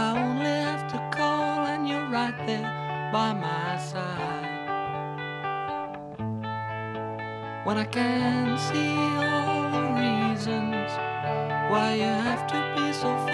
I only have to call and you're right there by my side. When I can see all the reasons why you have to be so